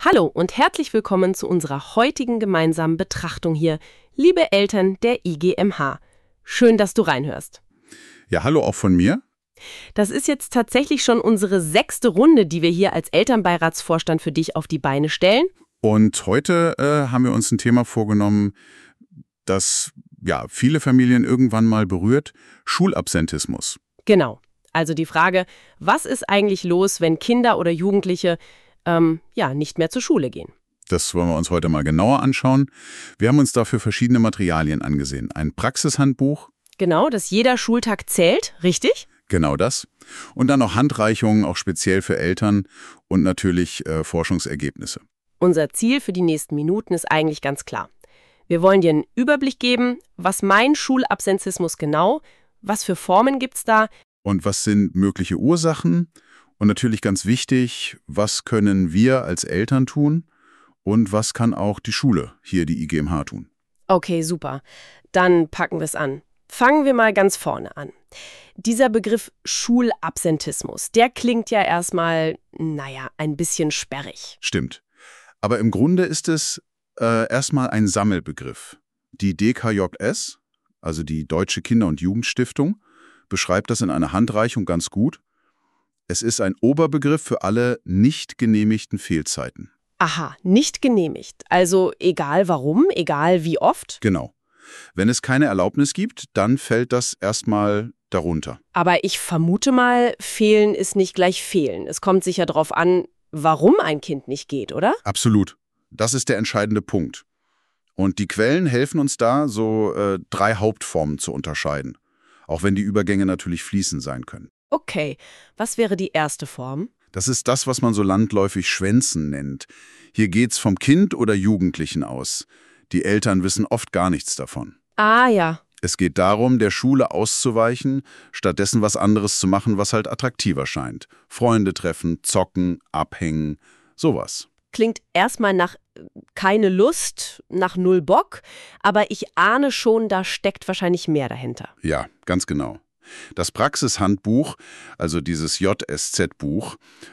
Hallo und herzlich willkommen zu unserer heutigen gemeinsamen Betrachtung hier, liebe Eltern der IGMH. Schön, dass du reinhörst. Ja, hallo auch von mir. Das ist jetzt tatsächlich schon unsere 6. Runde, die wir hier als Elternbeiratsvorstand für dich auf die Beine stellen. Und heute haben wir uns ein Thema vorgenommen, das ja viele Familien irgendwann mal berührt: Schulabsentismus. Genau. Also die Frage, was ist eigentlich los, wenn Kinder oder Jugendliche nicht mehr zur Schule gehen? Das wollen wir uns heute mal genauer anschauen. Wir haben uns dafür verschiedene Materialien angesehen. Ein Praxishandbuch. Genau, dass jeder Schultag zählt, richtig? Genau das. Und dann noch Handreichungen, auch speziell für Eltern und natürlich Forschungsergebnisse. Unser Ziel für die nächsten Minuten ist eigentlich ganz klar. Wir wollen dir einen Überblick geben, was meint Schulabsentismus genau, was für Formen gibt's da. Und was sind mögliche Ursachen? Und natürlich ganz wichtig, was können wir als Eltern tun? Und was kann auch die Schule, hier die IGMH, tun? Okay, super. Dann packen wir es an. Fangen wir mal ganz vorne an. Dieser Begriff Schulabsentismus, der klingt ja erstmal, ein bisschen sperrig. Stimmt. Aber im Grunde ist es erstmal ein Sammelbegriff. Die DKJS, also die Deutsche Kinder- und Jugendstiftung, beschreibt das in einer Handreichung ganz gut. Es ist ein Oberbegriff für alle nicht genehmigten Fehlzeiten. Aha, nicht genehmigt. Also egal warum, egal wie oft. Genau. Wenn es keine Erlaubnis gibt, dann fällt das erstmal darunter. Aber ich vermute mal, fehlen ist nicht gleich fehlen. Es kommt sicher darauf an, warum ein Kind nicht geht, oder? Absolut. Das ist der entscheidende Punkt. Und die Quellen helfen uns da, so 3 Hauptformen zu unterscheiden. Auch wenn die Übergänge natürlich fließend sein können. Okay, was wäre die erste Form? Das ist das, was man so landläufig Schwänzen nennt. Hier geht's vom Kind oder Jugendlichen aus. Die Eltern wissen oft gar nichts davon. Ah ja. Es geht darum, der Schule auszuweichen, stattdessen was anderes zu machen, was halt attraktiver scheint. Freunde treffen, zocken, abhängen, sowas. Klingt erstmal nach keine Lust, nach null Bock, aber ich ahne schon, da steckt wahrscheinlich mehr dahinter. Ja, ganz genau. Das Praxishandbuch, also dieses JSZ-Buch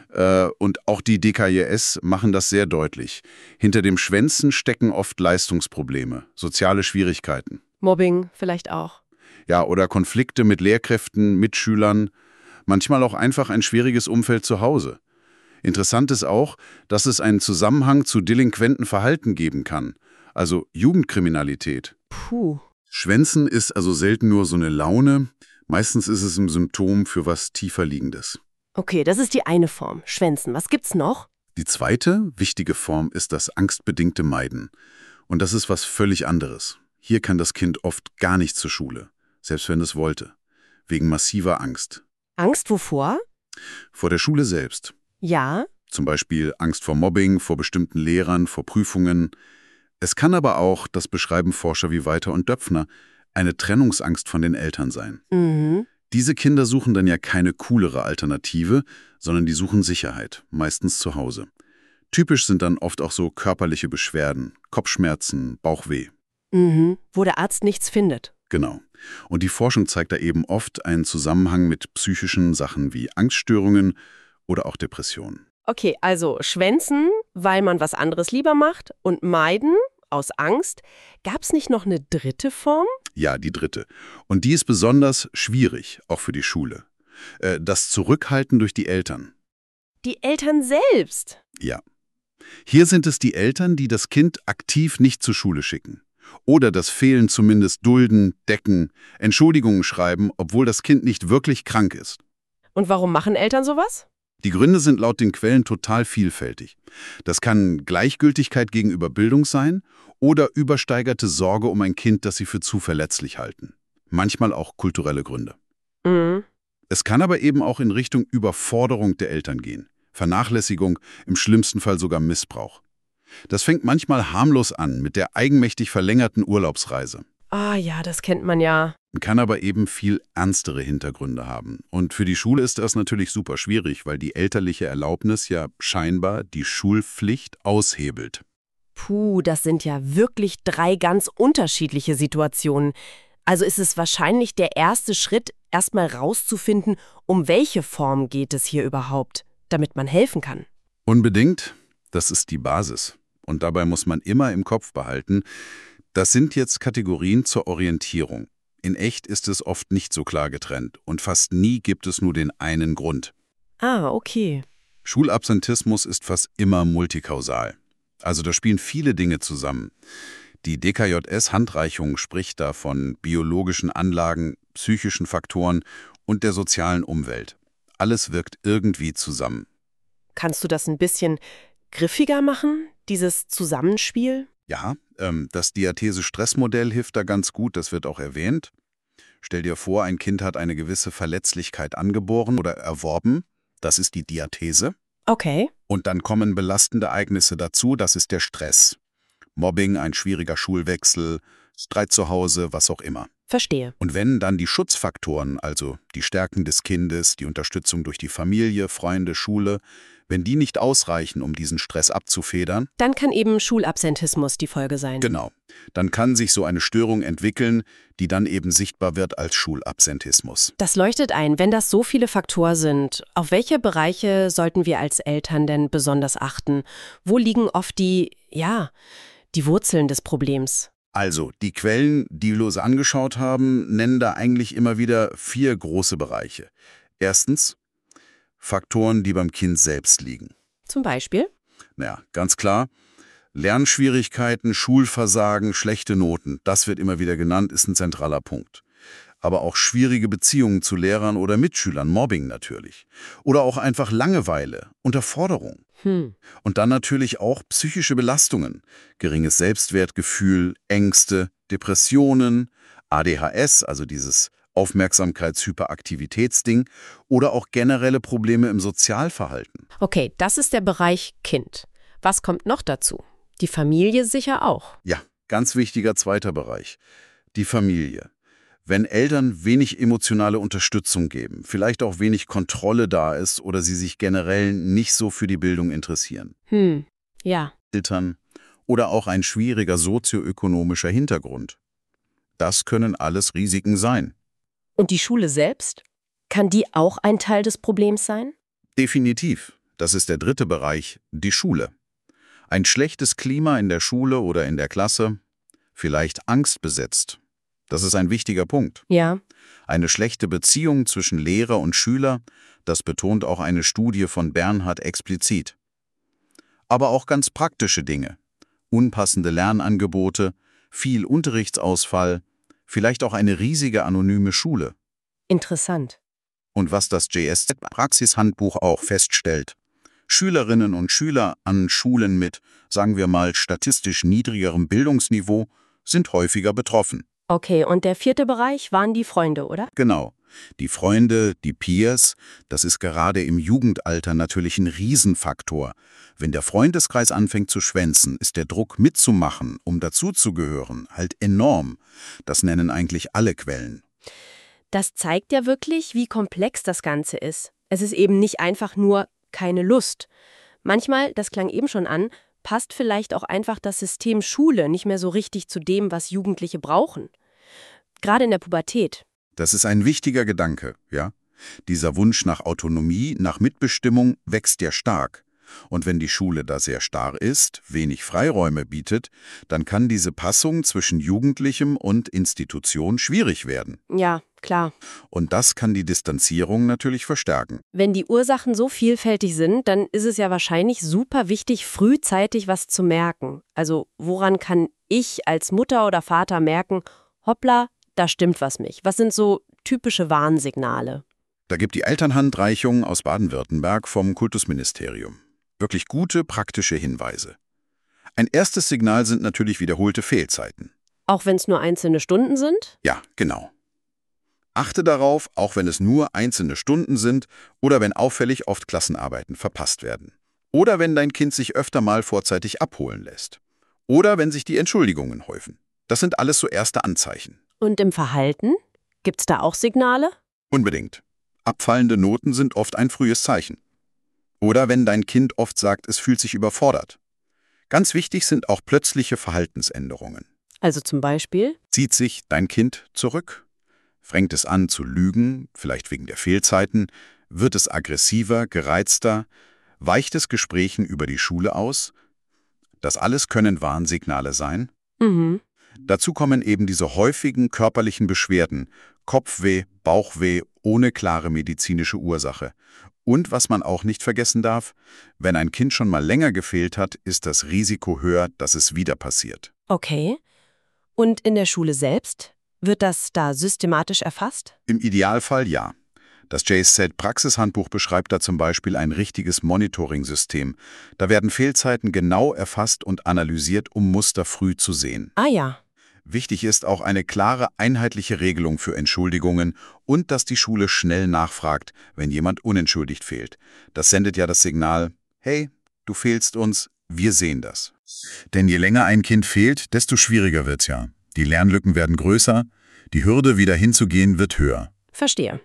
und auch die DKJS machen das sehr deutlich. Hinter dem Schwänzen stecken oft Leistungsprobleme, soziale Schwierigkeiten. Mobbing vielleicht auch. Ja, oder Konflikte mit Lehrkräften, Mitschülern, manchmal auch einfach ein schwieriges Umfeld zu Hause. Interessant ist auch, dass es einen Zusammenhang zu delinquenten Verhalten geben kann, also Jugendkriminalität. Puh. Schwänzen ist also selten nur so eine Laune, meistens ist es ein Symptom für was Tieferliegendes. Okay, das ist die eine Form, Schwänzen. Was gibt's noch? Die zweite wichtige Form ist das angstbedingte Meiden. Und das ist was völlig anderes. Hier kann das Kind oft gar nicht zur Schule, selbst wenn es wollte, wegen massiver Angst. Angst wovor? Vor der Schule selbst. Ja. Zum Beispiel Angst vor Mobbing, vor bestimmten Lehrern, vor Prüfungen. Es kann aber auch, das beschreiben Forscher wie Weiter und Döpfner, eine Trennungsangst von den Eltern sein. Mhm. Diese Kinder suchen dann ja keine coolere Alternative, sondern die suchen Sicherheit, meistens zu Hause. Typisch sind dann oft auch so körperliche Beschwerden, Kopfschmerzen, Bauchweh. Mhm. Wo der Arzt nichts findet. Genau. Und die Forschung zeigt da eben oft einen Zusammenhang mit psychischen Sachen wie Angststörungen oder auch Depressionen. Okay, also Schwänzen, weil man was anderes lieber macht, und meiden aus Angst. Gab's nicht noch eine dritte Form? Ja, die dritte. Und die ist besonders schwierig, auch für die Schule. Das Zurückhalten durch die Eltern. Die Eltern selbst. Ja. Hier sind es die Eltern, die das Kind aktiv nicht zur Schule schicken. Oder das Fehlen zumindest dulden, decken, Entschuldigungen schreiben, obwohl das Kind nicht wirklich krank ist. Und warum machen Eltern sowas? Die Gründe sind laut den Quellen total vielfältig. Das kann Gleichgültigkeit gegenüber Bildung sein oder übersteigerte Sorge um ein Kind, das sie für zu verletzlich halten. Manchmal auch kulturelle Gründe. Mhm. Es kann aber eben auch in Richtung Überforderung der Eltern gehen. Vernachlässigung, im schlimmsten Fall sogar Missbrauch. Das fängt manchmal harmlos an mit der eigenmächtig verlängerten Urlaubsreise. Ah ja, das kennt man ja. Kann aber eben viel ernstere Hintergründe haben. Und für die Schule ist das natürlich super schwierig, weil die elterliche Erlaubnis ja scheinbar die Schulpflicht aushebelt. Puh, das sind ja wirklich 3 ganz unterschiedliche Situationen. Also ist es wahrscheinlich der erste Schritt, erstmal rauszufinden, um welche Form geht es hier überhaupt, damit man helfen kann. Unbedingt. Das ist die Basis. Und dabei muss man immer im Kopf behalten, das sind jetzt Kategorien zur Orientierung. In echt ist es oft nicht so klar getrennt und fast nie gibt es nur den einen Grund. Ah, okay. Schulabsentismus ist fast immer multikausal. Also da spielen viele Dinge zusammen. Die DKJS-Handreichung spricht da von biologischen Anlagen, psychischen Faktoren und der sozialen Umwelt. Alles wirkt irgendwie zusammen. Kannst du das ein bisschen griffiger machen, dieses Zusammenspiel? Ja, das Diathese-Stress-Modell hilft da ganz gut, das wird auch erwähnt. Stell dir vor, ein Kind hat eine gewisse Verletzlichkeit angeboren oder erworben. Das ist die Diathese. Okay. Und dann kommen belastende Ereignisse dazu, das ist der Stress. Mobbing, ein schwieriger Schulwechsel, Streit zu Hause, was auch immer. Verstehe. Und wenn dann die Schutzfaktoren, also die Stärken des Kindes, die Unterstützung durch die Familie, Freunde, Schule, wenn die nicht ausreichen, um diesen Stress abzufedern, Dann kann eben Schulabsentismus die Folge sein. genau, dann kann sich so eine Störung entwickeln, die dann eben sichtbar wird als Schulabsentismus. Das leuchtet ein, wenn das so viele Faktoren sind. Auf welche Bereiche sollten wir als Eltern denn besonders achten? Wo liegen oft die Wurzeln des Problems? Also, die Quellen, die wir uns angeschaut haben, nennen da eigentlich immer wieder 4 große Bereiche. Erstens, Faktoren, die beim Kind selbst liegen. Zum Beispiel? Naja, ganz klar, Lernschwierigkeiten, Schulversagen, schlechte Noten, das wird immer wieder genannt, ist ein zentraler Punkt. Aber auch schwierige Beziehungen zu Lehrern oder Mitschülern, Mobbing natürlich. Oder auch einfach Langeweile, Unterforderung. Und dann natürlich auch psychische Belastungen, geringes Selbstwertgefühl, Ängste, Depressionen, ADHS, also dieses Aufmerksamkeitshyperaktivitätsding oder auch generelle Probleme im Sozialverhalten. Okay, das ist der Bereich Kind. Was kommt noch dazu? Die Familie sicher auch. Ja, ganz wichtiger zweiter Bereich. Die Familie. Wenn Eltern wenig emotionale Unterstützung geben, vielleicht auch wenig Kontrolle da ist oder sie sich generell nicht so für die Bildung interessieren. Ja. Eltern oder auch ein schwieriger sozioökonomischer Hintergrund. Das können alles Risiken sein. Und die Schule selbst? Kann die auch ein Teil des Problems sein? Definitiv. Das ist der dritte Bereich, die Schule. Ein schlechtes Klima in der Schule oder in der Klasse, vielleicht angstbesetzt. Das ist ein wichtiger Punkt. Ja. Eine schlechte Beziehung zwischen Lehrer und Schüler, das betont auch eine Studie von Bernhard explizit. Aber auch ganz praktische Dinge. Unpassende Lernangebote, viel Unterrichtsausfall, vielleicht auch eine riesige anonyme Schule. Interessant. Und was das JSZ-Praxishandbuch auch feststellt. Schülerinnen und Schüler an Schulen mit, sagen wir mal, statistisch niedrigerem Bildungsniveau sind häufiger betroffen. Okay, und der vierte Bereich waren die Freunde, oder? Genau. Die Freunde, die Peers, das ist gerade im Jugendalter natürlich ein Riesenfaktor. Wenn der Freundeskreis anfängt zu schwänzen, ist der Druck mitzumachen, um dazuzugehören, halt enorm. Das nennen eigentlich alle Quellen. Das zeigt ja wirklich, wie komplex das Ganze ist. Es ist eben nicht einfach nur keine Lust. Manchmal, das klang eben schon an, passt vielleicht auch einfach das System Schule nicht mehr so richtig zu dem, was Jugendliche brauchen. Gerade in der Pubertät. Das ist ein wichtiger Gedanke, ja? Dieser Wunsch nach Autonomie, nach Mitbestimmung wächst ja stark. Und wenn die Schule da sehr starr ist, wenig Freiräume bietet, dann kann diese Passung zwischen Jugendlichem und Institution schwierig werden. Ja, klar. Und das kann die Distanzierung natürlich verstärken. Wenn die Ursachen so vielfältig sind, dann ist es ja wahrscheinlich super wichtig, frühzeitig was zu merken. Also woran kann ich als Mutter oder Vater merken, hoppla, da stimmt was nicht. Was sind so typische Warnsignale? Da gibt die Elternhandreichung aus Baden-Württemberg vom Kultusministerium wirklich gute, praktische Hinweise. Ein erstes Signal sind natürlich wiederholte Fehlzeiten. Auch wenn es nur einzelne Stunden sind? Ja, genau. Achte darauf, auch wenn es nur einzelne Stunden sind oder wenn auffällig oft Klassenarbeiten verpasst werden. Oder wenn dein Kind sich öfter mal vorzeitig abholen lässt. Oder wenn sich die Entschuldigungen häufen. Das sind alles so erste Anzeichen. Und im Verhalten? Gibt's da auch Signale? Unbedingt. Abfallende Noten sind oft ein frühes Zeichen. Oder wenn dein Kind oft sagt, es fühlt sich überfordert. Ganz wichtig sind auch plötzliche Verhaltensänderungen. Also zum Beispiel? Zieht sich dein Kind zurück? Fängt es an zu lügen, vielleicht wegen der Fehlzeiten? Wird es aggressiver, gereizter? Weicht es Gesprächen über die Schule aus? Das alles können Warnsignale sein. Mhm. Dazu kommen eben diese häufigen körperlichen Beschwerden, Kopfweh, Bauchweh ohne klare medizinische Ursache. Und was man auch nicht vergessen darf, wenn ein Kind schon mal länger gefehlt hat, ist das Risiko höher, dass es wieder passiert. Okay. Und in der Schule selbst? Wird das da systematisch erfasst? Im Idealfall ja. Das JSZ-Praxishandbuch beschreibt da zum Beispiel ein richtiges Monitoring-System. Da werden Fehlzeiten genau erfasst und analysiert, um Muster früh zu sehen. Ah ja. Wichtig ist auch eine klare, einheitliche Regelung für Entschuldigungen und dass die Schule schnell nachfragt, wenn jemand unentschuldigt fehlt. Das sendet ja das Signal, hey, du fehlst uns, wir sehen das. Denn je länger ein Kind fehlt, desto schwieriger wird's ja. Die Lernlücken werden größer, die Hürde, wieder hinzugehen, wird höher. Verstehe.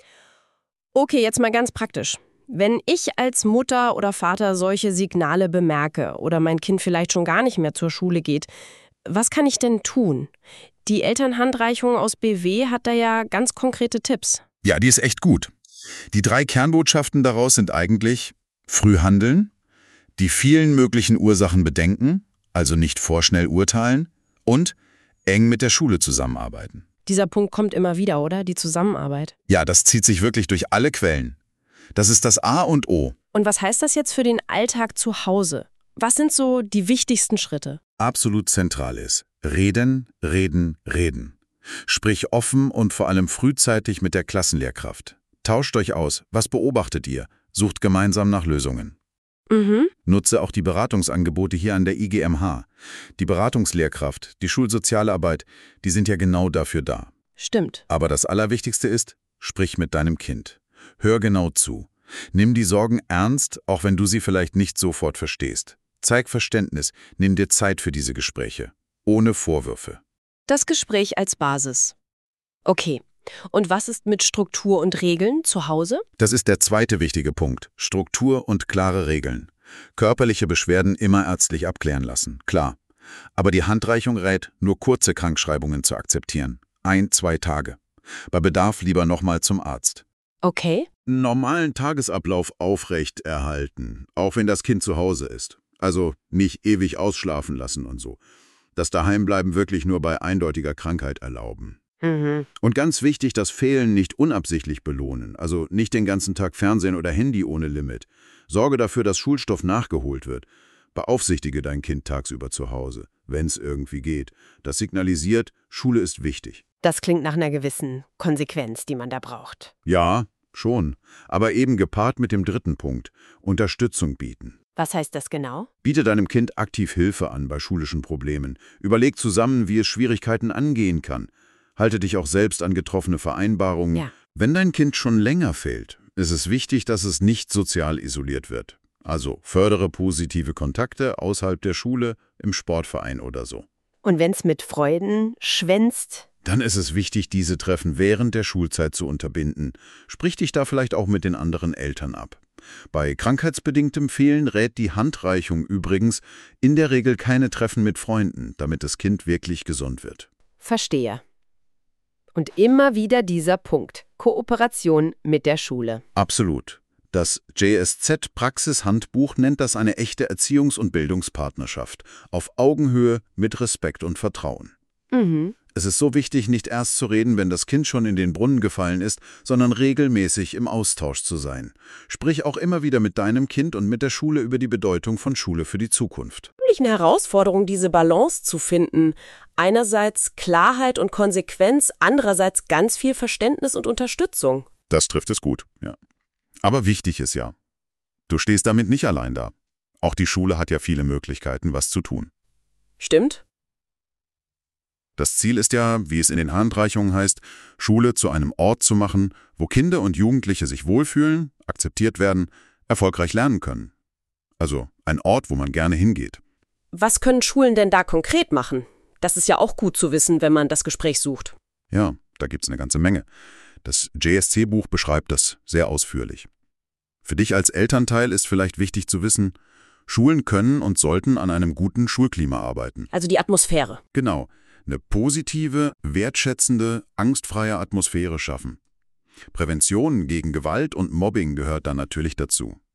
Okay, jetzt mal ganz praktisch. Wenn ich als Mutter oder Vater solche Signale bemerke oder mein Kind vielleicht schon gar nicht mehr zur Schule geht, was kann ich denn tun? Die Elternhandreichung aus BW hat da ja ganz konkrete Tipps. Ja, die ist echt gut. Die 3 Kernbotschaften daraus sind eigentlich: früh handeln, die vielen möglichen Ursachen bedenken, also nicht vorschnell urteilen, und eng mit der Schule zusammenarbeiten. Dieser Punkt kommt immer wieder, oder? Die Zusammenarbeit. Ja, das zieht sich wirklich durch alle Quellen. Das ist das A und O. Und was heißt das jetzt für den Alltag zu Hause? Was sind so die wichtigsten Schritte? Absolut zentral ist: reden, reden, reden. Sprich offen und vor allem frühzeitig mit der Klassenlehrkraft. Tauscht euch aus, was beobachtet ihr? Sucht gemeinsam nach Lösungen. Mhm. Nutze auch die Beratungsangebote hier an der IGMH. Die Beratungslehrkraft, die Schulsozialarbeit, die sind ja genau dafür da. Stimmt. Aber das Allerwichtigste ist: sprich mit deinem Kind. Hör genau zu. Nimm die Sorgen ernst, auch wenn du sie vielleicht nicht sofort verstehst. Zeig Verständnis, nimm dir Zeit für diese Gespräche. Ohne Vorwürfe. Das Gespräch als Basis. Okay. Und was ist mit Struktur und Regeln zu Hause? Das ist der zweite wichtige Punkt. Struktur und klare Regeln. Körperliche Beschwerden immer ärztlich abklären lassen, klar. Aber die Handreichung rät, nur kurze Krankschreibungen zu akzeptieren. 1-2 Tage. Bei Bedarf lieber nochmal zum Arzt. Okay. Normalen Tagesablauf aufrecht erhalten, auch wenn das Kind zu Hause ist. Also nicht ewig ausschlafen lassen und so. Das Daheimbleiben wirklich nur bei eindeutiger Krankheit erlauben. Mhm. Und ganz wichtig, das Fehlen nicht unabsichtlich belohnen. Also nicht den ganzen Tag Fernsehen oder Handy ohne Limit. Sorge dafür, dass Schulstoff nachgeholt wird. Beaufsichtige dein Kind tagsüber zu Hause, wenn es irgendwie geht. Das signalisiert, Schule ist wichtig. Das klingt nach einer gewissen Konsequenz, die man da braucht. Ja, schon. Aber eben gepaart mit dem dritten Punkt: Unterstützung bieten. Was heißt das genau? Biete deinem Kind aktiv Hilfe an bei schulischen Problemen. Überleg zusammen, wie es Schwierigkeiten angehen kann. Halte dich auch selbst an getroffene Vereinbarungen. Ja. Wenn dein Kind schon länger fehlt, ist es wichtig, dass es nicht sozial isoliert wird. Also fördere positive Kontakte außerhalb der Schule, im Sportverein oder so. Und wenn's mit Freuden schwänzt? Dann ist es wichtig, diese Treffen während der Schulzeit zu unterbinden. Sprich dich da vielleicht auch mit den anderen Eltern ab. Bei krankheitsbedingtem Fehlen rät die Handreichung übrigens in der Regel keine Treffen mit Freunden, damit das Kind wirklich gesund wird. Verstehe. Und immer wieder dieser Punkt: Kooperation mit der Schule. Absolut. Das JSZ-Praxishandbuch nennt das eine echte Erziehungs- und Bildungspartnerschaft. Auf Augenhöhe, mit Respekt und Vertrauen. Mhm. Es ist so wichtig, nicht erst zu reden, wenn das Kind schon in den Brunnen gefallen ist, sondern regelmäßig im Austausch zu sein. Sprich auch immer wieder mit deinem Kind und mit der Schule über die Bedeutung von Schule für die Zukunft. Wirklich eine Herausforderung, diese Balance zu finden. Einerseits Klarheit und Konsequenz, andererseits ganz viel Verständnis und Unterstützung. Das trifft es gut, ja. Aber wichtig ist ja, du stehst damit nicht allein da. Auch die Schule hat ja viele Möglichkeiten, was zu tun. Stimmt? Das Ziel ist ja, wie es in den Handreichungen heißt, Schule zu einem Ort zu machen, wo Kinder und Jugendliche sich wohlfühlen, akzeptiert werden, erfolgreich lernen können. Also ein Ort, wo man gerne hingeht. Was können Schulen denn da konkret machen? Das ist ja auch gut zu wissen, wenn man das Gespräch sucht. Ja, da gibt's eine ganze Menge. Das JSC-Buch beschreibt das sehr ausführlich. Für dich als Elternteil ist vielleicht wichtig zu wissen, Schulen können und sollten an einem guten Schulklima arbeiten. Also die Atmosphäre. Genau. Eine positive, wertschätzende, angstfreie Atmosphäre schaffen. Prävention gegen Gewalt und Mobbing gehört da natürlich dazu.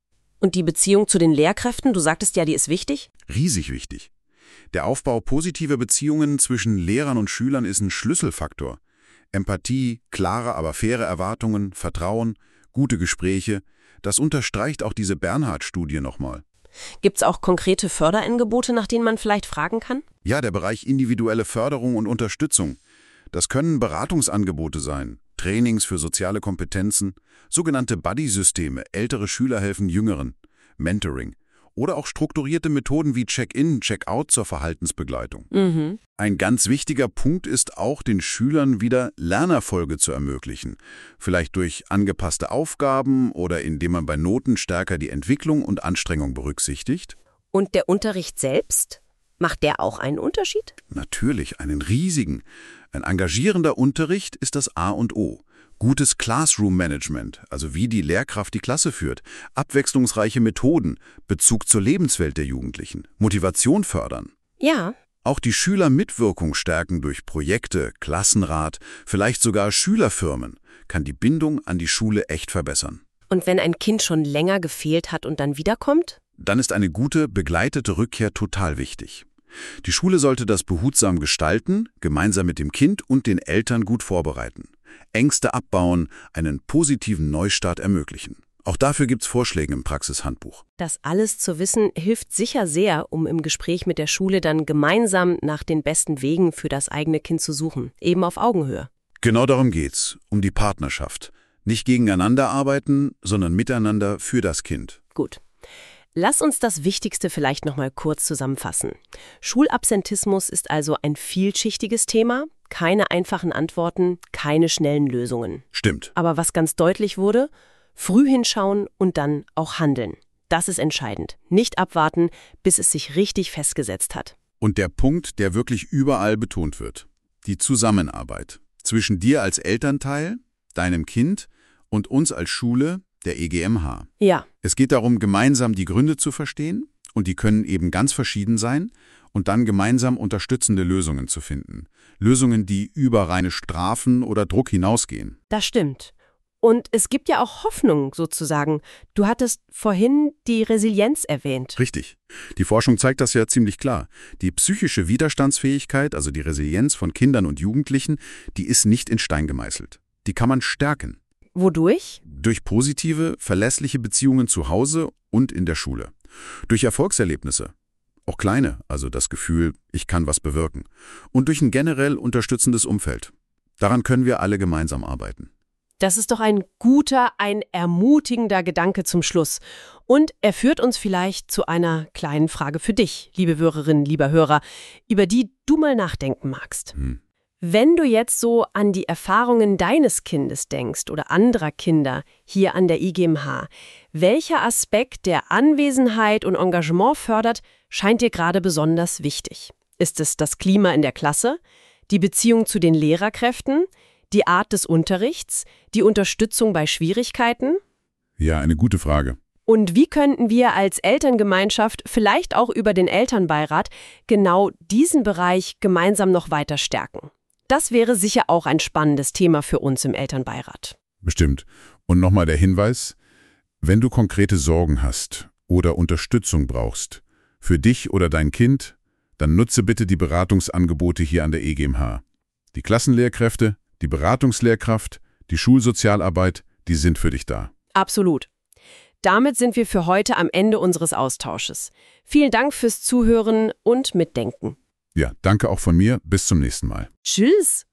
Und die Beziehung zu den Lehrkräften, du sagtest ja, die ist wichtig? Riesig wichtig. Der Aufbau positiver Beziehungen zwischen Lehrern und Schülern ist ein Schlüsselfaktor. Empathie, klare, aber faire Erwartungen, Vertrauen, gute Gespräche, das unterstreicht auch diese Bernhard-Studie nochmal. Gibt's auch konkrete Förderangebote, nach denen man vielleicht fragen kann? Ja, der Bereich individuelle Förderung und Unterstützung. Das können Beratungsangebote sein, Trainings für soziale Kompetenzen, sogenannte Buddy-Systeme, ältere Schüler helfen Jüngeren, Mentoring oder auch strukturierte Methoden wie Check-in, Check-out zur Verhaltensbegleitung. Ein ganz wichtiger Punkt ist auch, den Schülern wieder Lernerfolge zu ermöglichen, vielleicht durch angepasste Aufgaben oder indem man bei Noten stärker die Entwicklung und Anstrengung berücksichtigt. Und der Unterricht selbst? Macht der auch einen Unterschied? Natürlich, einen riesigen. Ein engagierender Unterricht ist das A und O. Gutes Classroom-Management, also wie die Lehrkraft die Klasse führt, abwechslungsreiche Methoden, Bezug zur Lebenswelt der Jugendlichen, Motivation fördern. Ja. Auch die Schülermitwirkung stärken durch Projekte, Klassenrat, vielleicht sogar Schülerfirmen, kann die Bindung an die Schule echt verbessern. Und wenn ein Kind schon länger gefehlt hat und dann wiederkommt? Dann ist eine gute, begleitete Rückkehr total wichtig. Die Schule sollte das behutsam gestalten, gemeinsam mit dem Kind und den Eltern gut vorbereiten. Ängste abbauen, einen positiven Neustart ermöglichen. Auch dafür gibt's Vorschläge im Praxishandbuch. Das alles zu wissen, hilft sicher sehr, um im Gespräch mit der Schule dann gemeinsam nach den besten Wegen für das eigene Kind zu suchen, eben auf Augenhöhe. Genau darum geht's, um die Partnerschaft. Nicht gegeneinander arbeiten, sondern miteinander für das Kind. Gut. Lass uns das Wichtigste vielleicht noch mal kurz zusammenfassen. Schulabsentismus ist also ein vielschichtiges Thema, keine einfachen Antworten, keine schnellen Lösungen. Stimmt. Aber was ganz deutlich wurde, früh hinschauen und dann auch handeln. Das ist entscheidend. Nicht abwarten, bis es sich richtig festgesetzt hat. Und der Punkt, der wirklich überall betont wird. Die Zusammenarbeit zwischen dir als Elternteil, deinem Kind und uns als Schule, der EGMH. Ja. Es geht darum, gemeinsam die Gründe zu verstehen, und die können eben ganz verschieden sein, und dann gemeinsam unterstützende Lösungen zu finden. Lösungen, die über reine Strafen oder Druck hinausgehen. Das stimmt. Und es gibt ja auch Hoffnung sozusagen. Du hattest vorhin die Resilienz erwähnt. Richtig. Die Forschung zeigt das ja ziemlich klar. Die psychische Widerstandsfähigkeit, also die Resilienz von Kindern und Jugendlichen, die ist nicht in Stein gemeißelt. Die kann man stärken. Wodurch? Durch positive, verlässliche Beziehungen zu Hause und in der Schule. Durch Erfolgserlebnisse. Auch kleine, also das Gefühl, ich kann was bewirken. Und durch ein generell unterstützendes Umfeld. Daran können wir alle gemeinsam arbeiten. Das ist doch ein guter, ein ermutigender Gedanke zum Schluss. Und er führt uns vielleicht zu einer kleinen Frage für dich, liebe Hörerinnen, lieber Hörer, über die du mal nachdenken magst. Wenn du jetzt so an die Erfahrungen deines Kindes denkst oder anderer Kinder hier an der IGMH, welcher Aspekt, der Anwesenheit und Engagement fördert, scheint dir gerade besonders wichtig? Ist es das Klima in der Klasse, die Beziehung zu den Lehrerkräften, die Art des Unterrichts, die Unterstützung bei Schwierigkeiten? Ja, eine gute Frage. Und wie könnten wir als Elterngemeinschaft, vielleicht auch über den Elternbeirat, genau diesen Bereich gemeinsam noch weiter stärken? Das wäre sicher auch ein spannendes Thema für uns im Elternbeirat. Bestimmt. Und nochmal der Hinweis, wenn du konkrete Sorgen hast oder Unterstützung brauchst, für dich oder dein Kind, dann nutze bitte die Beratungsangebote hier an der EGMH. Die Klassenlehrkräfte, die Beratungslehrkraft, die Schulsozialarbeit, die sind für dich da. Absolut. Damit sind wir für heute am Ende unseres Austausches. Vielen Dank fürs Zuhören und Mitdenken. Ja, danke auch von mir. Bis zum nächsten Mal. Tschüss.